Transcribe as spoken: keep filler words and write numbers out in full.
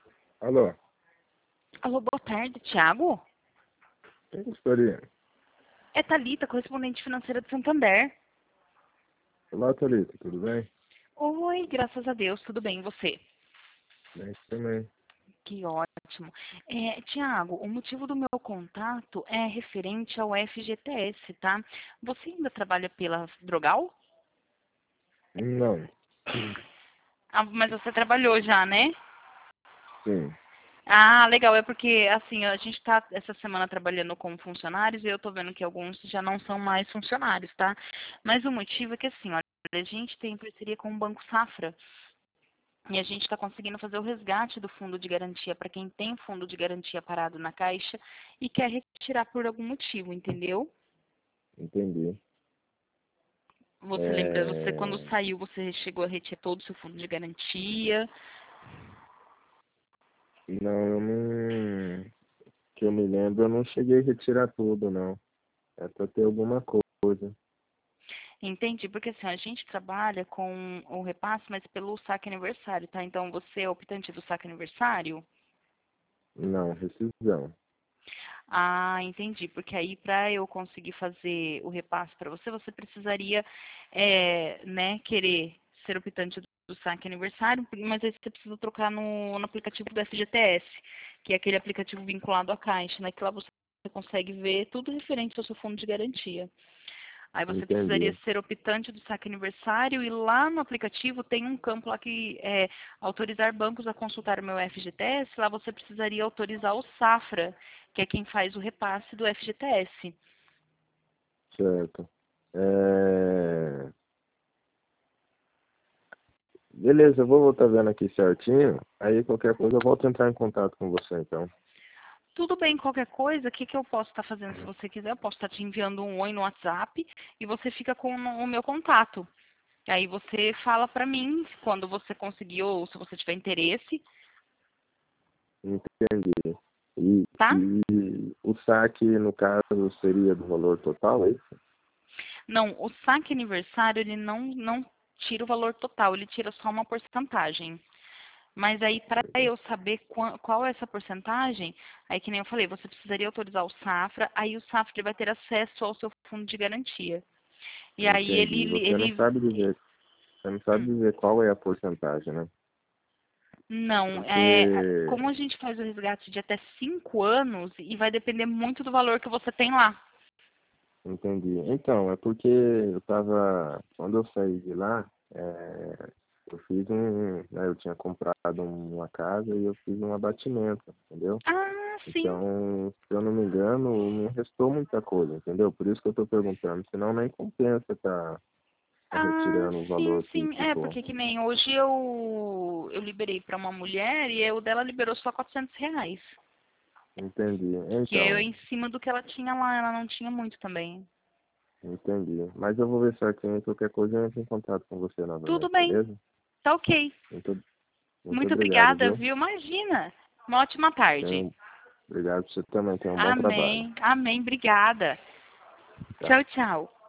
Alô, Alô, boa tarde, Thiago? quem gostaria? É Thalita, correspondente financeira de Santander. Olá, Thalita, tudo bem? Oi, graças a Deus, tudo bem, e você? Bem também. Que ótimo. É, Tiago, o motivo do meu contato é referente ao F G T S, tá? Você ainda trabalha pela Drogal? Não, Ah, mas você trabalhou já, né? sim, Ah, legal, é porque, assim, a gente está essa semana trabalhando com funcionários e eu estou vendo que alguns já não são mais funcionários, tá? Mas o motivo é que, assim, olha, a gente tem parceria com o Banco Safra. E a gente está conseguindo fazer o resgate do fundo de garantia para quem tem fundo de garantia parado na caixa e quer retirar por algum motivo, entendeu? entendi. Você lembra, você quando É... saiu, você chegou a retirar todo o seu fundo de garantia. Não, eu não... Que eu me lembro, eu não cheguei a retirar tudo, não. É para ter alguma coisa. Entendi, porque assim, a gente trabalha com o repasse, mas pelo saque aniversário, tá? Então você é optante do saque aniversário? Não, rescisão. Ah, entendi. Porque aí, para eu conseguir fazer o repasse para você, você precisaria, é, né, querer ser optante do saque aniversário, mas aí você precisa trocar no, no aplicativo do F G T S, que é aquele aplicativo vinculado à Caixa, né? Que lá você consegue ver tudo referente ao seu fundo de garantia. Aí você precisaria Entendi. ser optante do saque aniversário e lá no aplicativo tem um campo lá que é autorizar bancos a consultar o meu F G T S. Lá você precisaria autorizar o Safra, que é quem faz o repasse do F G T S. Certo. É... Beleza, eu vou voltar vendo aqui certinho. Aí qualquer coisa eu volto a entrar em contato com você, então. Tudo bem, qualquer coisa, o que, que eu posso estar fazendo se você quiser? Eu posso estar te enviando um oi no WhatsApp e você fica com o meu contato. Aí você fala para mim quando você conseguir ou se você tiver interesse, Entendi. E, tá? e o saque, no caso, seria do valor total, é isso? Não, o saque aniversário, ele não, não tira o valor total, ele tira só uma porcentagem. Mas aí, para eu saber qual, qual é essa porcentagem, aí que nem eu falei, você precisaria autorizar o Safra, aí o Safra ele vai ter acesso ao seu fundo de garantia. E aí Entendi. ele, Você não ele sabe dizer, você não sabe hum, dizer qual é a porcentagem, né? não, é, Porque, como a gente faz o resgate de até cinco anos, e vai depender muito do valor que você tem lá. entendi. Então, é porque eu tava, quando eu saí de lá, é, eu fiz um, né, eu tinha comprado uma casa e eu fiz um abatimento, entendeu? Ah, sim. Então, se eu não me engano, não restou muita coisa, entendeu? Por isso que eu tô perguntando, senão nem compensa tá, tá Ah, retirando o sim, valor que sim. É, ficou. porque que nem hoje eu, eu liberei para uma mulher e o dela liberou só quatrocentos reais. Entendi. Que é Então, em cima do que ela tinha lá, ela não tinha muito também. entendi. Mas eu vou ver certinho, qualquer coisa eu entro em contato com você Tudo novamente, bem, beleza? tá ok. Muito, muito Muito obrigado, obrigada, viu? viu? Imagina. Uma ótima tarde. Tenho, obrigado, você também tem um bom trabalho. Amém, amém, obrigada. Tchau. Tchau, tchau.